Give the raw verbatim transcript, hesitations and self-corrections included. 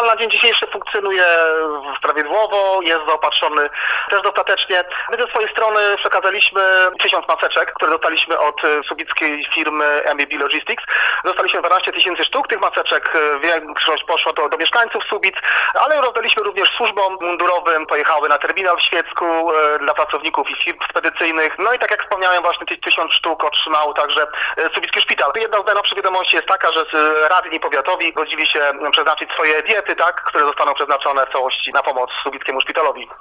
szpital na dzień dzisiejszy funkcjonuje prawidłowo, jest zaopatrzony też dostatecznie. My ze swojej strony przekazaliśmy tysiąc maseczek, które dostaliśmy od słubickiej firmy M B B Logistics. Dostaliśmy dwanaście tysięcy sztuk tych maseczek, większość poszła do, do mieszkańców Słubic, ale rozdaliśmy również służbom mundurowym, pojechały na terminal w Świecku e, dla pracowników i firm spedycyjnych. No i tak jak wspomniałem, właśnie tych tysiąc sztuk otrzymał także e, Słubicki Szpital. Jedna z najnowszych wiadomości jest taka, że e, radni powiatowi godzili się przeznaczyć swoje diety, tak, które zostaną przeznaczone w całości na pomoc Słubickiemu Szpitalowi.